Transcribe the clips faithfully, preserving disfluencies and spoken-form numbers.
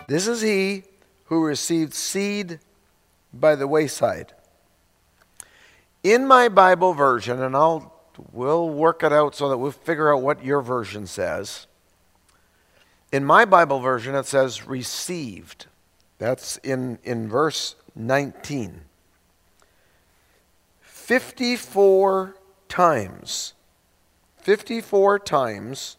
This is he who received seed by the wayside. In my Bible version, and I'll we'll work it out so that we'll figure out what your version says. In my Bible version, it says received. That's in, in verse nineteen. fifty-four times. fifty-four times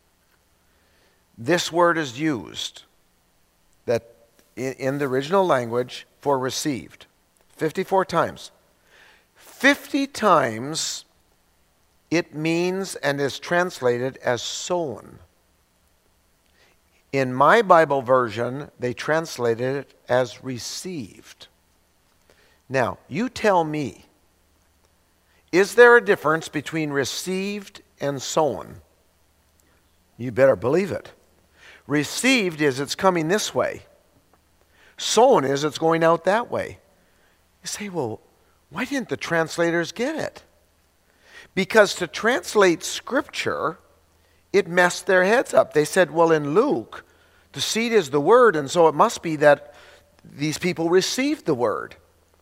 this word is used that in, in the original language for received. fifty-four times. fifty times it means and is translated as sown. In my Bible version, they translated it as received. Now, you tell me, is there a difference between received and sown? You better believe it. Received is it's coming this way. Sown is it's going out that way. You say, well, why didn't the translators get it? Because to translate Scripture, it messed their heads up. They said, well, in Luke, the seed is the word, and so it must be that these people received the word.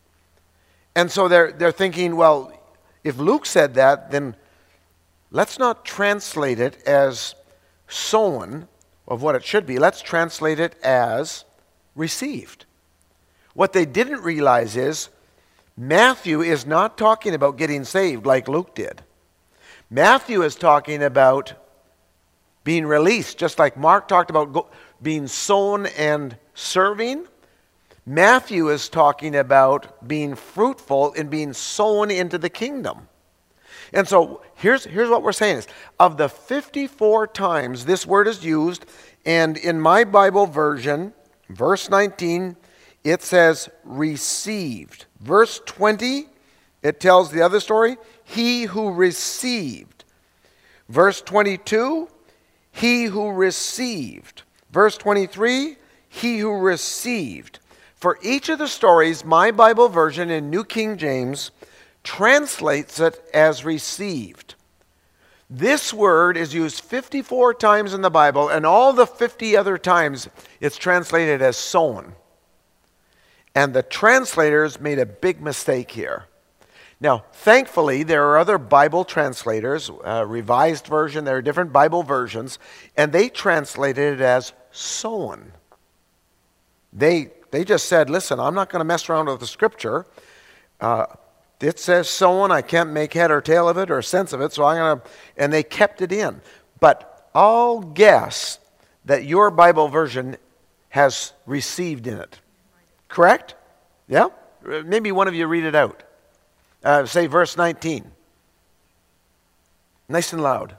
And so they're, they're thinking, well, if Luke said that, then let's not translate it as sown of what it should be. Let's translate it as received. What they didn't realize is Matthew is not talking about getting saved like Luke did. Matthew is talking about being released, just like Mark talked about go, being sown and serving. Matthew is talking about being fruitful and being sown into the kingdom. And so here's, here's what we're saying is, of the fifty-four times this word is used, and in my Bible version, verse nineteen, it says received. Verse twenty, it tells the other story, he who received. Verse twenty-two, he who received. Verse twenty-three, he who received. For each of the stories, my Bible version in New King James translates it as received. This word is used fifty-four times in the Bible, and all the fifty other times it's translated as sown. And the translators made a big mistake here. Now, thankfully, there are other Bible translators, uh, Revised Version, there are different Bible versions, and they translated it as sown. They, they just said, listen, I'm not going to mess around with the Scripture. Uh, it says sown, I can't make head or tail of it or sense of it, so I'm going to, and they kept it in. But I'll guess that your Bible version has received in it. Correct? Yeah? Maybe one of you read it out. Uh, say verse nineteen. Nice and loud.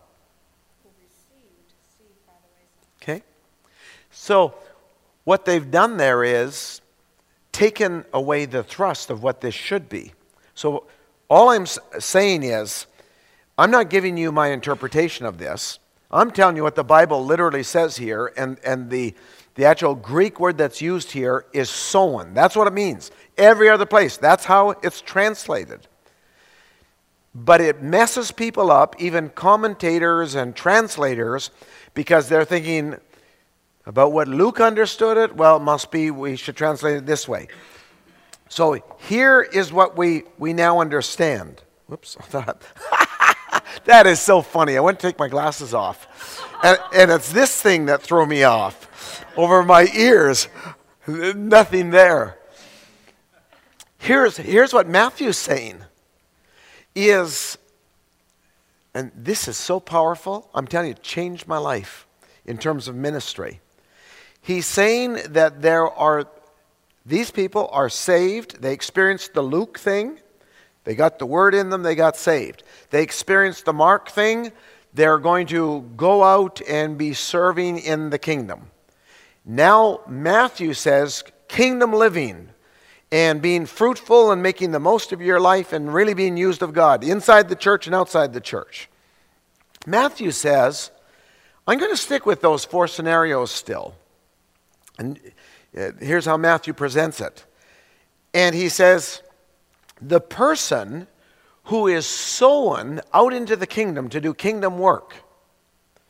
Okay? So, what they've done there is taken away the thrust of what this should be. So, all I'm saying is, I'm not giving you my interpretation of this. I'm telling you what the Bible literally says here, and, and the, the actual Greek word that's used here is sown. That's what it means. Every other place, that's how it's translated. But it messes people up, even commentators and translators, because they're thinking about what Luke understood it. Well, it must be we should translate it this way. So here is what we, we now understand. Whoops, that is so funny. I went to take my glasses off. And, and it's this thing that threw me off. Over my ears, nothing there. Here's, here's what Matthew's saying. Is, and this is so powerful, I'm telling you, it changed my life in terms of ministry. He's saying that there are, these people are saved, they experienced the Luke thing, they got the word in them, they got saved. They experienced the Mark thing, they're going to go out and be serving in the kingdom. Now Matthew says, kingdom living, and being fruitful and making the most of your life and really being used of God inside the church and outside the church. Matthew says, I'm going to stick with those four scenarios still. And here's how Matthew presents it. And he says, the person who is sown out into the kingdom to do kingdom work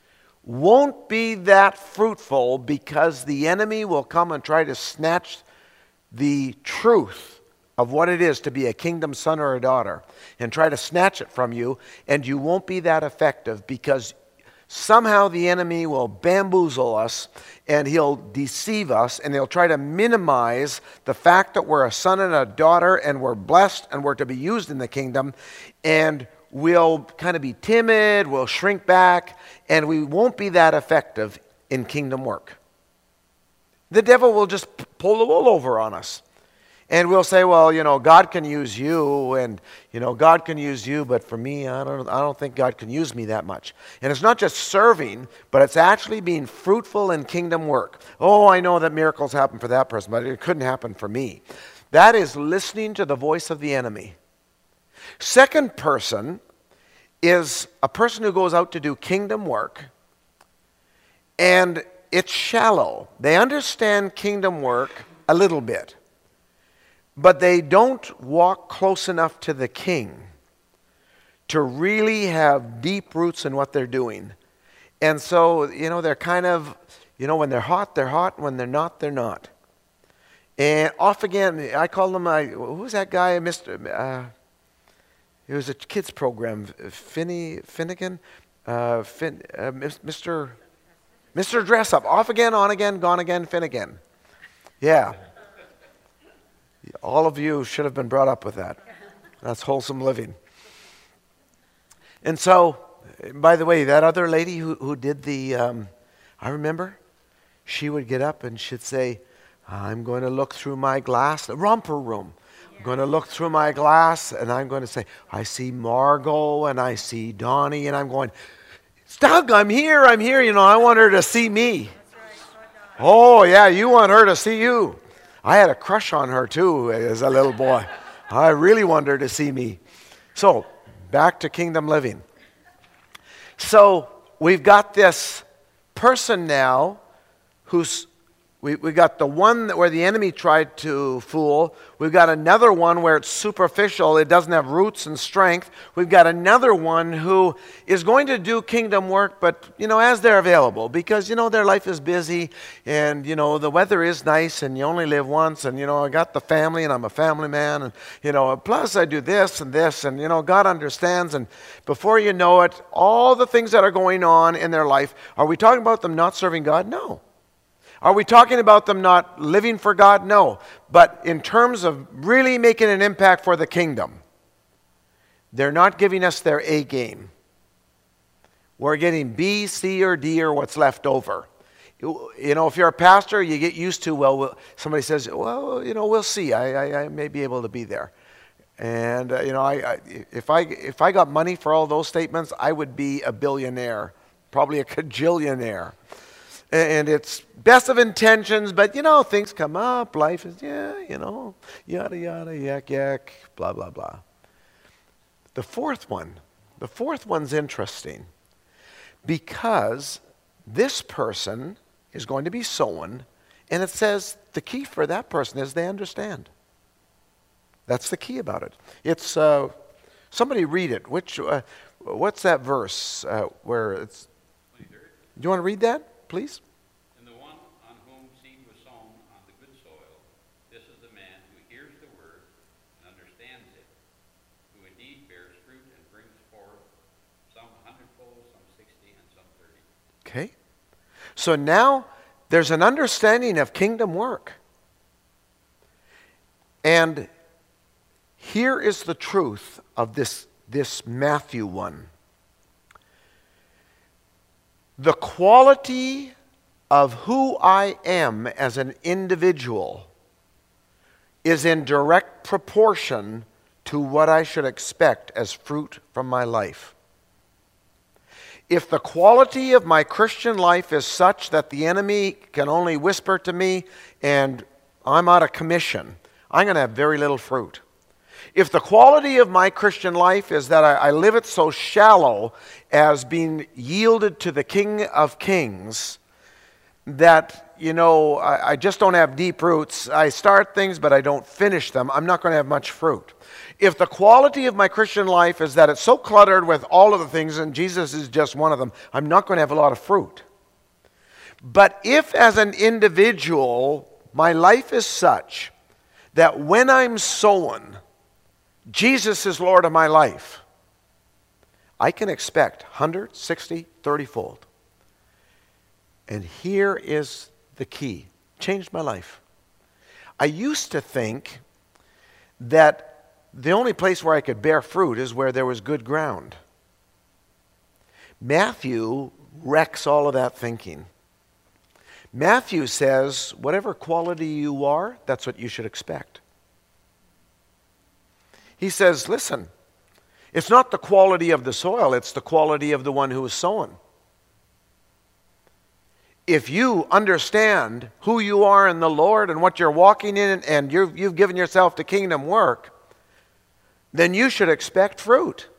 won't be that fruitful because the enemy will come and try to snatch the truth of what it is to be a kingdom son or a daughter and try to snatch it from you, and you won't be that effective because somehow the enemy will bamboozle us and he'll deceive us and he'll try to minimize the fact that we're a son and a daughter and we're blessed and we're to be used in the kingdom, and we'll kind of be timid, we'll shrink back, and we won't be that effective in kingdom work. The devil will just pull the wool over on us. And we'll say, well, you know, God can use you, and, you know, God can use you, but for me, I don't, I don't think God can use me that much. And it's not just serving, but it's actually being fruitful in kingdom work. Oh, I know that miracles happen for that person, but it couldn't happen for me. That is listening to the voice of the enemy. Second person is a person who goes out to do kingdom work, and it's shallow. They understand kingdom work a little bit, but they don't walk close enough to the king to really have deep roots in what they're doing. And so, you know, they're kind of, you know, when they're hot, they're hot. When they're not, they're not. And off again, I call them, uh, who was that guy, Mister Uh, it was a kids program, Finny, Finnegan, uh, Fin, uh, Mister Mister Dress Up. Off again, on again, gone again, Finnegan. Yeah. All of you should have been brought up with that. That's wholesome living. And so, by the way, that other lady who, who did the, um, I remember, she would get up and she'd say, I'm going to look through my glass, the romper room. I'm going to look through my glass and I'm going to say, I see Margot and I see Donnie, and I'm going, Doug, I'm here, I'm here. You know, I want her to see me. Oh, yeah, you want her to see you. I had a crush on her too as a little boy. I really wanted her to see me. So, back to kingdom living. So, we've got this person now who's, we, we got the one that where the enemy tried to fool. We've got another one where it's superficial. It doesn't have roots and strength. We've got another one who is going to do kingdom work, but, you know, as they're available. Because, you know, their life is busy and, you know, the weather is nice and you only live once. And, you know, I got the family and I'm a family man. And, you know, plus I do this and this. And, you know, God understands. And before you know it, all the things that are going on in their life, are we talking about them not serving God? No. Are we talking about them not living for God? No. But in terms of really making an impact for the kingdom, they're not giving us their A game. We're getting B, C, or D, or what's left over. You, you know, if you're a pastor, you get used to, well, we'll somebody says, well, you know, we'll see. I, I, I may be able to be there. And, uh, you know, I, I, if, I, if I got money for all those statements, I would be a billionaire, probably a cajillionaire. And it's best of intentions, but, you know, things come up. Life is, yeah, you know, yada, yada, yak, yak, blah, blah, blah. The fourth one, the fourth one's interesting because this person is going to be sown, and it says the key for that person is they understand. That's the key about it. It's, uh, somebody read it. Which, uh, what's that verse uh, where it's, do you want to read that? Please. And the one on whom seed was sown on the good soil, this is the man who hears the word and understands it, who indeed bears fruit and brings forth some hundredfold, some sixty, and some thirty. Okay. So now there's an understanding of kingdom work. And here is the truth of this, this Matthew one. The quality of who I am as an individual is in direct proportion to what I should expect as fruit from my life. If the quality of my Christian life is such that the enemy can only whisper to me and I'm out of commission, I'm going to have very little fruit. If the quality of my Christian life is that I, I live it so shallow as being yielded to the King of Kings, that, you know, I, I just don't have deep roots. I start things, but I don't finish them. I'm not going to have much fruit. If the quality of my Christian life is that it's so cluttered with all of the things, and Jesus is just one of them, I'm not going to have a lot of fruit. But if as an individual, my life is such that when I'm sown, Jesus is Lord of my life, I can expect one hundred, sixty, thirty fold. And here is the key. Changed my life. I used to think that the only place where I could bear fruit is where there was good ground. Matthew wrecks all of that thinking. Matthew says, whatever quality you are, that's what you should expect. He says, listen, it's not the quality of the soil, it's the quality of the one who is sown. If you understand who you are in the Lord and what you're walking in, and you've, you've given yourself to kingdom work, then you should expect fruit.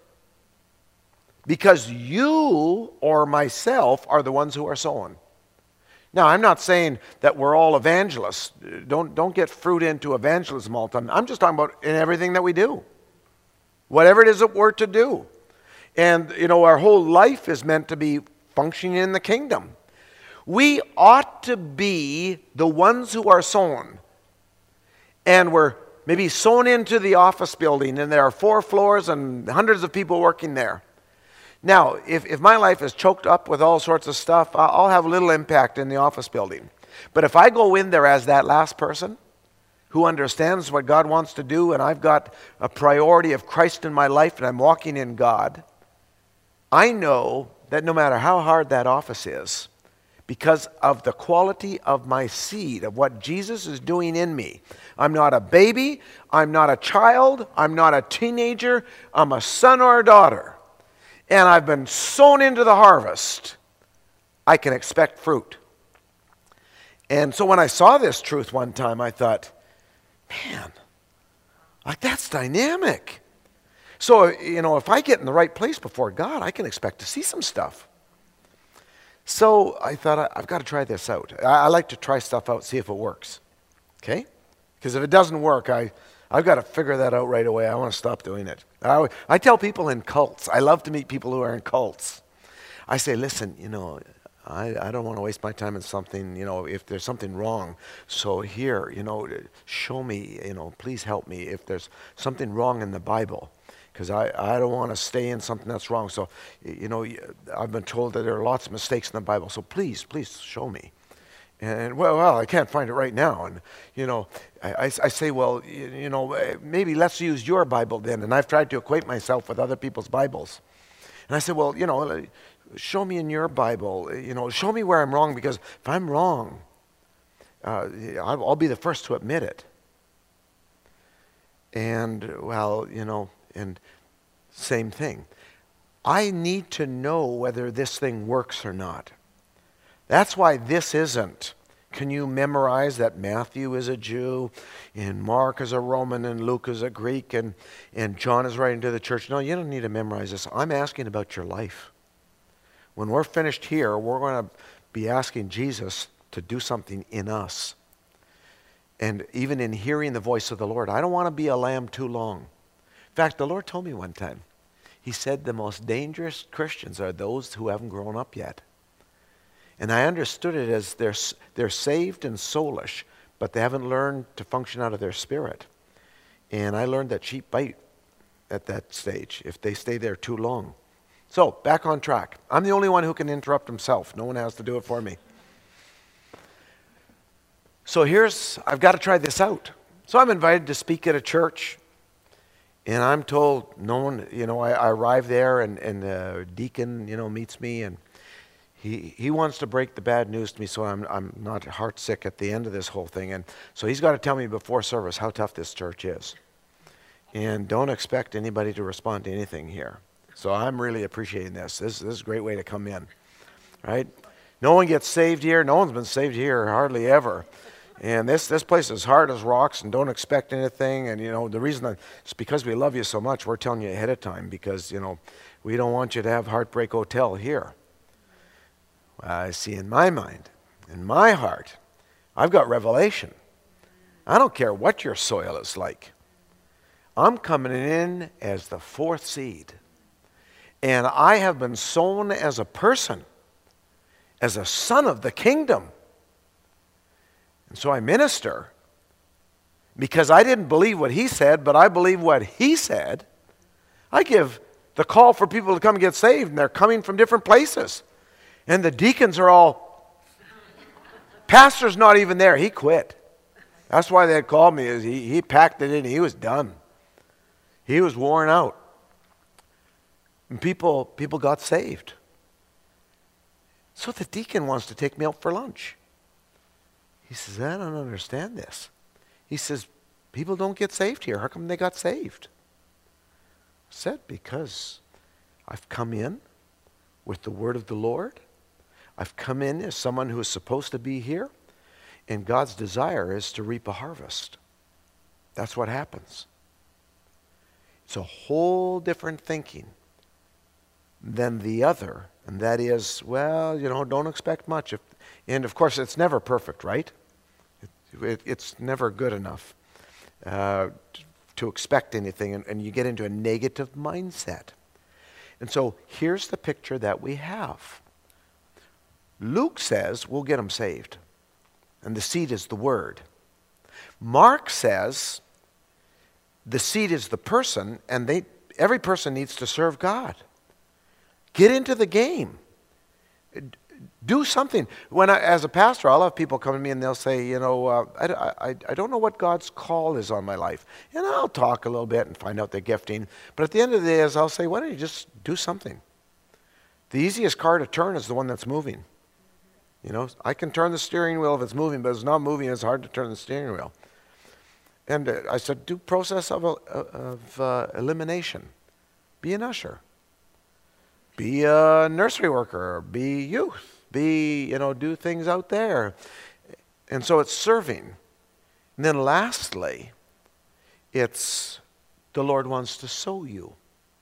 Because you or myself are the ones who are sown. Now, I'm not saying that we're all evangelists. Don't, don't get fruit into evangelism all the time. I'm just talking about in everything that we do. Whatever it is that we're to do. And, you know, our whole life is meant to be functioning in the kingdom. We ought to be the ones who are sown. And we're maybe sown into the office building, and there are four floors and hundreds of people working there. Now, if, if my life is choked up with all sorts of stuff, I'll have little impact in the office building. But if I go in there as that last person who understands what God wants to do, and I've got a priority of Christ in my life, and I'm walking in God, I know that no matter how hard that office is, because of the quality of my seed, of what Jesus is doing in me. I'm not a baby, I'm not a child, I'm not a teenager, I'm a son or a daughter. And I've been sown into the harvest. I can expect fruit. And so when I saw this truth one time, I thought, man, like that's dynamic. So, you know, if I get in the right place before God, I can expect to see some stuff. So I thought, I've got to try this out. I, I like to try stuff out, see if it works. Okay? Because if it doesn't work, I, I've got to figure that out right away. I want to stop doing it. I, I tell people in cults, I love to meet people who are in cults. I say, listen, you know, I, I don't want to waste my time in something, you know, if there's something wrong. So here, you know, show me, you know, please help me if there's something wrong in the Bible. Because I, I don't want to stay in something that's wrong. So, you know, I've been told that there are lots of mistakes in the Bible. So please, please show me. And, well, well, I can't find it right now. And, you know, I, I, I say, well, you, you know, maybe let's use your Bible then. And I've tried to equate myself with other people's Bibles. And I said, well, you know, show me in your Bible. You know, show me where I'm wrong. Because if I'm wrong, uh, I'll, I'll be the first to admit it. And, well, you know, and same thing. I need to know whether this thing works or not. That's why this isn't, can you memorize that Matthew is a Jew, and Mark is a Roman, and Luke is a Greek, and, and John is writing to the church? No, you don't need to memorize this. I'm asking about your life. When we're finished here, we're going to be asking Jesus to do something in us. And even in hearing the voice of the Lord, I don't want to be a lamb too long. In fact, the Lord told me one time, He said the most dangerous Christians are those who haven't grown up yet. And I understood it as they're, they're saved and soulish, but they haven't learned to function out of their spirit. And I learned that sheep bite at that stage if they stay there too long. So, back on track. I'm the only one who can interrupt himself. No one has to do it for me. So here's, I've got to try this out. So I'm invited to speak at a church. And I'm told, no one, you know, I, I arrive there and, and the deacon, you know, meets me, and he he wants to break the bad news to me so I'm I'm not heartsick at the end of this whole thing. And so he's got to tell me before service how tough this church is. And don't expect anybody to respond to anything here. So I'm really appreciating this. This, this is a great way to come in, right? No one gets saved here. No one's been saved here hardly ever. And this, this place is hard as rocks, and don't expect anything. And, you know, the reason that it's because we love you so much, we're telling you ahead of time, because, you know, we don't want you to have Heartbreak Hotel here. I see in my mind, In my heart, I've got revelation. I don't care what your soil is like. I'm coming in as the fourth seed. And I have been sown as a person, as a son of the kingdom. And so I minister because I didn't believe what he said, but I believe what he said. I give the call for people to come and get saved, and they're coming from different places. And the deacons are all, pastor's not even there. He quit. That's why they had called me. Is he, he packed it in. He was done. He was worn out. And people, people got saved. So the deacon wants to take me out for lunch. He says, I don't understand this. He says, people don't get saved here. How come they got saved? I said, because I've come in with the word of the Lord. I've come in as someone who is supposed to be here. And God's desire is to reap a harvest. That's what happens. It's a whole different thinking than the other. And that is, well, you know, don't expect much. If, and of course, it's never perfect, right? It, it, it's never good enough uh, to expect anything. And, and you get into a negative mindset. And so here's the picture that we have. Luke says we'll get them saved. And the seed is the word. Mark says the seed is the person, and they every person needs to serve God. Get into the game. Do something. When I, as a pastor, I'll have people come to me and they'll say, you know, uh, I, I, I don't know what God's call is on my life. And I'll talk a little bit and find out their gifting. But at the end of the day, is I'll say, why don't you just do something? The easiest car to turn is the one that's moving. You know, I can turn the steering wheel if it's moving, but if it's not moving, it's hard to turn the steering wheel. And uh, I said, do process of, uh, of uh, elimination. Be an usher. Be a nursery worker. Be youth. Be, you know, do things out there. And so it's serving. And then lastly, it's the Lord wants to sow you.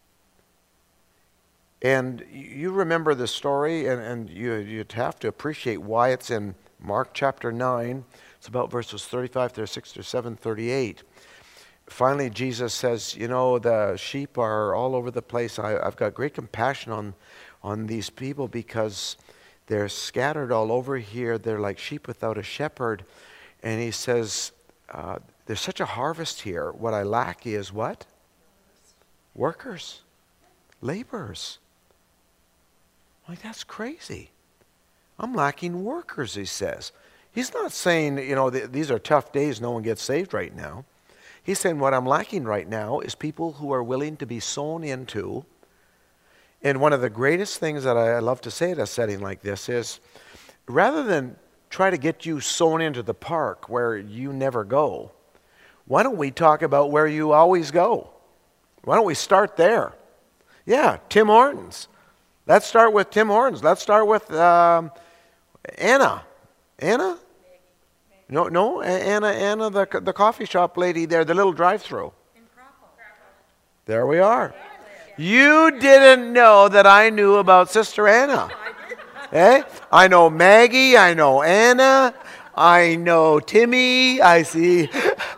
And you remember the story, and, and you, you'd have to appreciate why it's in Mark chapter nine. It's about verses thirty-five, thirty-six, thirty-seven, thirty-eight. Finally, Jesus says, you know, the sheep are all over the place. I, I've got great compassion on, on these people because they're scattered all over here. They're like sheep without a shepherd. And he says, uh, there's such a harvest here. What I lack is what? Workers. Laborers. Like, that's crazy. I'm lacking workers, he says. He's not saying, you know, th- these are tough days, no one gets saved right now. He's saying what I'm lacking right now is people who are willing to be sown into. And one of the greatest things that I love to say at a setting like this is, rather than try to get you sown into the park where you never go, why don't we talk about where you always go? Why don't we start there? Yeah, Tim Hortons. Let's start with Tim Hortons. Let's start with um, Anna. Anna? No, no, Anna, Anna, the the coffee shop lady there, the little drive-through. There we are. You didn't know that I knew about Sister Anna. Eh? I know Maggie. I know Anna. I know Timmy. I see.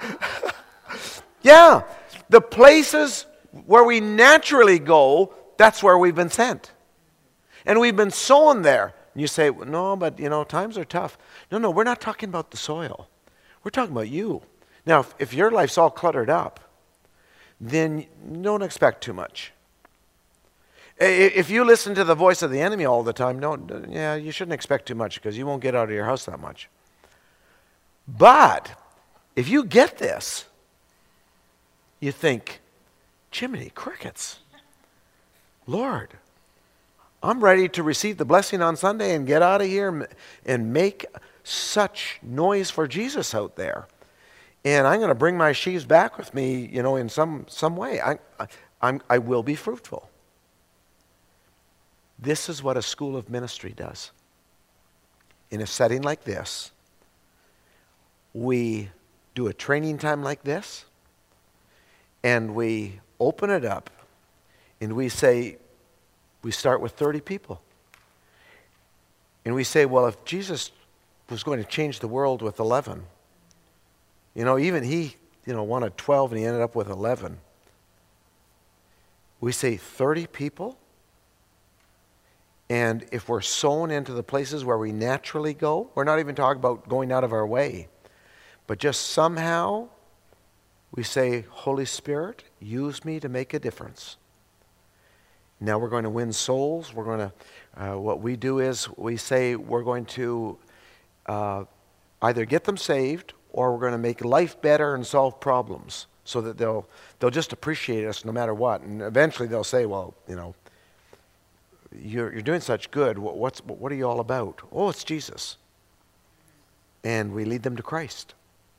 Yeah, the places where we naturally go, that's where we've been sent. And we've been sown there. And you say, no, but, you know, times are tough. No, no, we're not talking about the soil. We're talking about you. Now, if, if your life's all cluttered up, then don't expect too much. If you listen to the voice of the enemy all the time, don't, yeah, you shouldn't expect too much because you won't get out of your house that much. But if you get this, you think, Jiminy crickets, Lord, I'm ready to receive the blessing on Sunday and get out of here and make such noise for Jesus out there. And I'm going to bring my sheaves back with me, you know, in some, some way. I, I, I'm, I will be fruitful. This is what a school of ministry does. In a setting like this, we do a training time like this, and we open it up, and we say, we start with thirty people. And we say, well, if Jesus was going to change the world with eleven. You know, even he, you know, wanted twelve and he ended up with eleven. We say thirty people. And if we're sown into the places where we naturally go, we're not even talking about going out of our way, but just somehow we say, Holy Spirit, use me to make a difference. Now we're going to win souls. We're going to, uh, what we do is we say we're going to uh, either get them saved or we're going to make life better and solve problems so that they'll, they'll just appreciate us no matter what. And eventually they'll say, well, you know, You're, you're doing such good. What, what's, what are you all about? Oh, it's Jesus. And we lead them to Christ.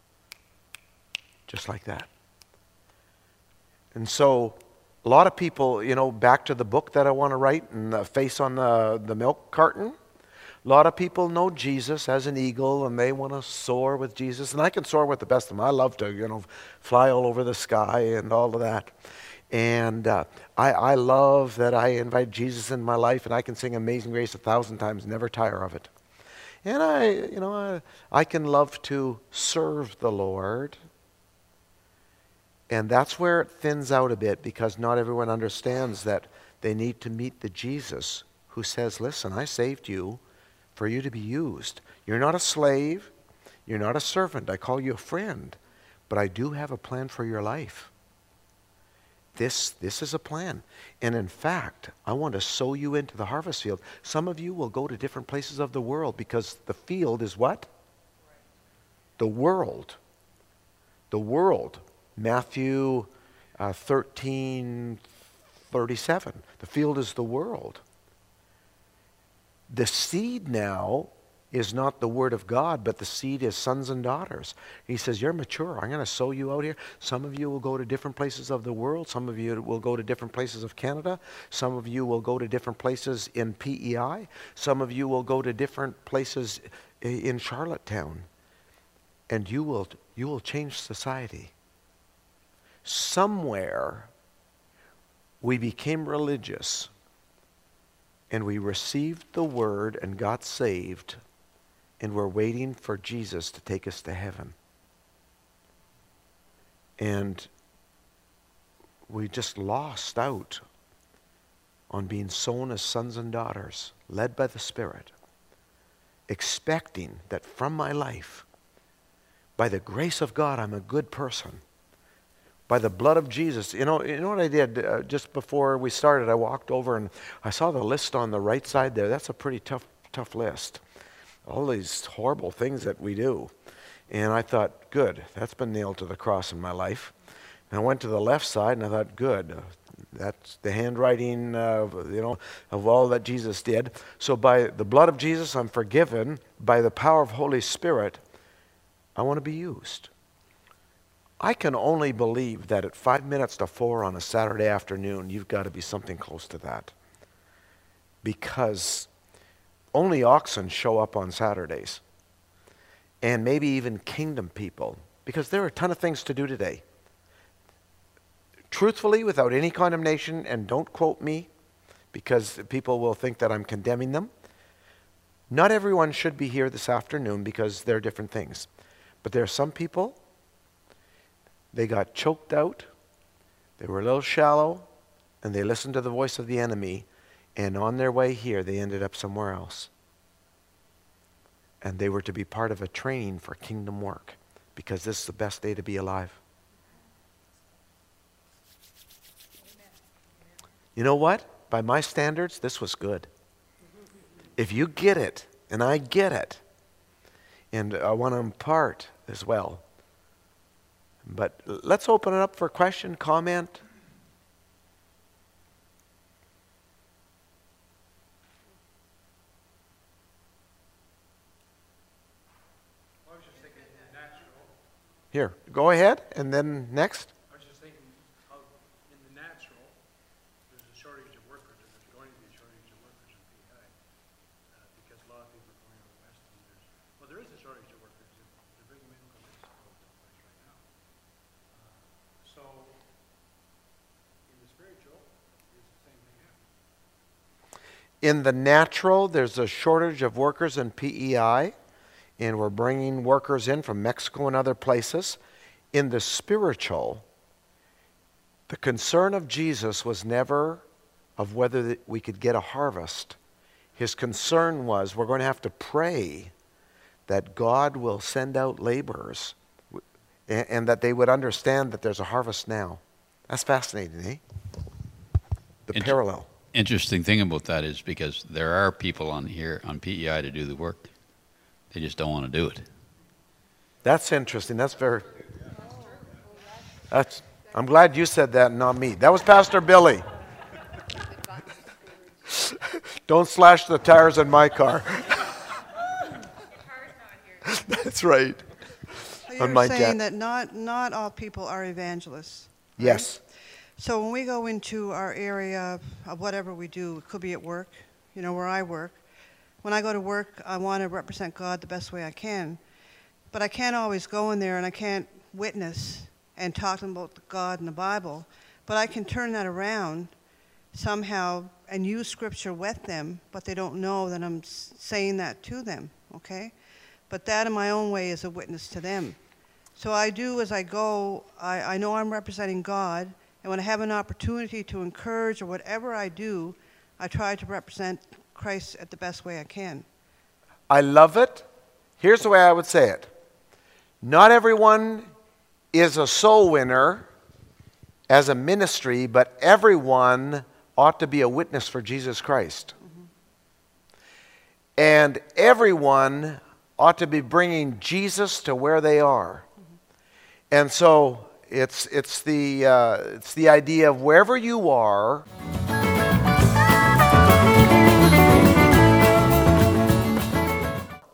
Just like that. And so, a lot of people, you know, back to the book that I want to write and the face on the, the milk carton. A lot of people know Jesus as an eagle and they want to soar with Jesus. And I can soar with the best of them. I love to, you know, fly all over the sky and all of that. And uh, I, I love that I invite Jesus in my life, and I can sing Amazing Grace a thousand times, never tire of it. And I, you know, I, I can love to serve the Lord. And that's where it thins out a bit, because not everyone understands that they need to meet the Jesus who says, listen, I saved you for you to be used. You're not a slave. You're not a servant. I call you a friend. But I do have a plan for your life. This, this is a plan. And in fact, I want to sow you into the harvest field. Some of you will go to different places of the world because the field is what? The world. The world. Matthew uh, thirteen thirty-seven. The field is the world. The seed now is not the word of God, but the seed is sons and daughters. He says, you're mature. I'm going to sow you out here. Some of you will go to different places of the world. Some of you will go to different places of Canada. Some of you will go to different places in P E I. Some of you will go to different places in Charlottetown. And you will, you will change society. Somewhere we became religious and we received the word and got saved. And we're waiting for Jesus to take us to heaven. And we just lost out on being sown as sons and daughters, led by the Spirit, expecting that from my life, by the grace of God, I'm a good person. By the blood of Jesus. You know, you know what I did uh, just before we started? I walked over and I saw the list on the right side there. That's a pretty tough, tough list. All these horrible things that we do. And I thought, good, that's been nailed to the cross in my life. And I went to the left side and I thought, good, uh, that's the handwriting, uh, you know, of all that Jesus did. So by the blood of Jesus, I'm forgiven. By the power of Holy Spirit, I want to be used. I can only believe that at five minutes to four on a Saturday afternoon, you've got to be something close to that. Because only oxen show up on Saturdays. And maybe even kingdom people. Because there are a ton of things to do today. Truthfully, without any condemnation, and don't quote me, because people will think that I'm condemning them. Not everyone should be here this afternoon because there are different things. But there are some people, they got choked out, they were a little shallow, and they listened to the voice of the enemy. And on their way here, they ended up somewhere else. And they were to be part of a training for kingdom work. Because this is the best day to be alive. Amen. You know what? By my standards, this was good. If you get it, and I get it, and I want to impart as well. But let's open it up for question, comment. Here, go ahead, and then next. I was just thinking, how in the natural, there's a shortage of workers, and there's going to be a shortage of workers in P I, uh, because a lot of people are going out west, and there's, well, there is a shortage of workers. They're bringing medical Mexico to the place right now. Uh, so, in the spiritual, is the same thing happening. In the natural, there's a shortage of workers in P E I. and we're bringing workers in from Mexico and other places. In the spiritual, the concern of Jesus was never of whether we could get a harvest. His concern was, we're going to have to pray that God will send out laborers and, and that they would understand that there's a harvest now. That's fascinating, eh? The Inter- parallel. Interesting thing about that is because there are people on here on P E I to do the work. They just don't want to do it. That's interesting. That's very... That's, I'm glad you said that and not me. That was Pastor Billy. Don't slash the tires in my car. That's right. So you're On my saying jet. that not, not all people are evangelists. right? Yes. So when we go into our area of whatever we do, it could be at work, you know, where I work. When I go to work, I want to represent God the best way I can. But I can't always go in there and I can't witness and talk to them about God and the Bible. But I can turn that around somehow and use scripture with them, but they don't know that I'm s- saying that to them, okay? But that in my own way is a witness to them. So I do as I go, I, I know I'm representing God, and when I have an opportunity to encourage or whatever I do, I try to represent Christ at the best way I can. I love it. Here's the way I would say it. Not everyone is a soul winner as a ministry, but everyone ought to be a witness for Jesus Christ. Mm-hmm. And everyone ought to be bringing Jesus to where they are. Mm-hmm. And so it's it's the uh, it's the idea of wherever you are,